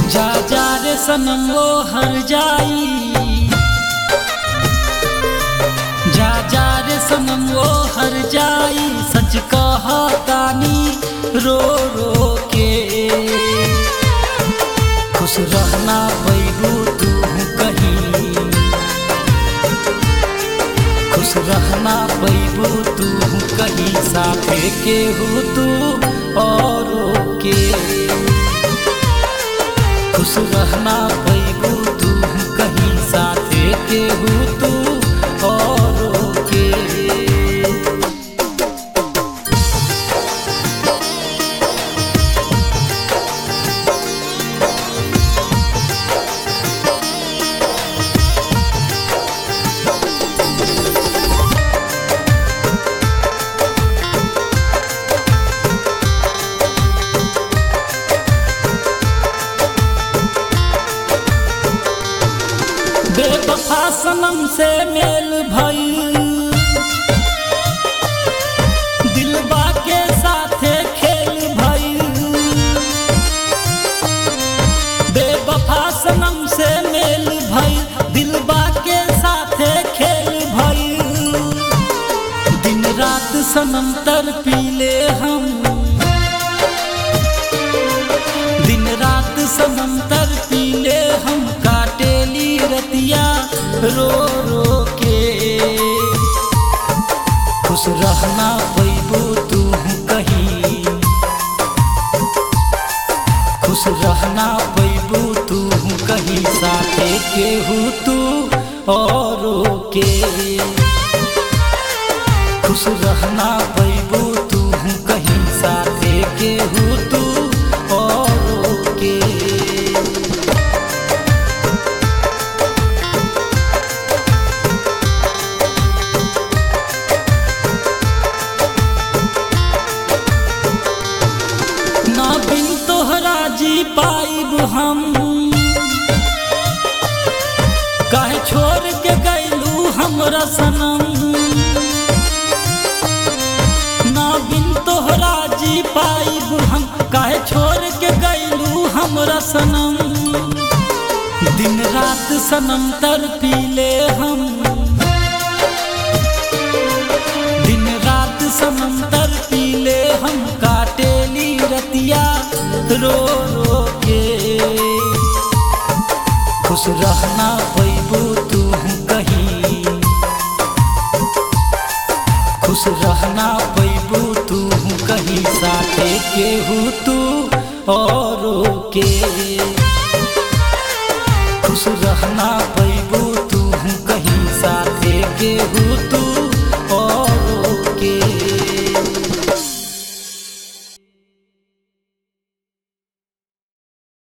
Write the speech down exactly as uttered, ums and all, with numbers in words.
जा जा रे सनम वो हर जाई, जा जा रे सनम वो हर जाई, सच कहा तानी रो रो के। खुश रहना पैबू तू कहीं, खुश रहना पैबू तू कहीं, साथे के हो तू औरों के। खुश रहना पैबू तू कहीं, साथे के हो तू औरों के। बेवफा सनम से मेल भइल, दिलबा के साथे खेल भइल। बेवफा सनम से मेल भइल, दिलबा के साथे खेल भइल। दिन रात सनम तर पीले हम, दिन रात सनम तर पीले हम, काटेली रतिया रो रो के। खुश रहना पैबू तू कहीं, खुश रहना पैबू तू कहीं, साथे के हो तू औरों के। खुश रहना पैबू तू कहीं, साथे के हो तू औरों के। ना बिन तोहरा जी पाइब हम, काहे छोड़ के गइलू हमरा सनम। ना बिन तोहरा जी पाइब हम, काहे छोड़ के गइलू हमरा सनम। दिन रात सनम तर पीले हम, दिन रात सनम तर पीले हम, काटेली रतिया रो रो के। खुश रहना पैबू तू कहीं, खुश रहना पैबू तू कहीं, साथे के हो तू औरों के। खुश रहना पैबू तू कहीं, साथे के हो तू और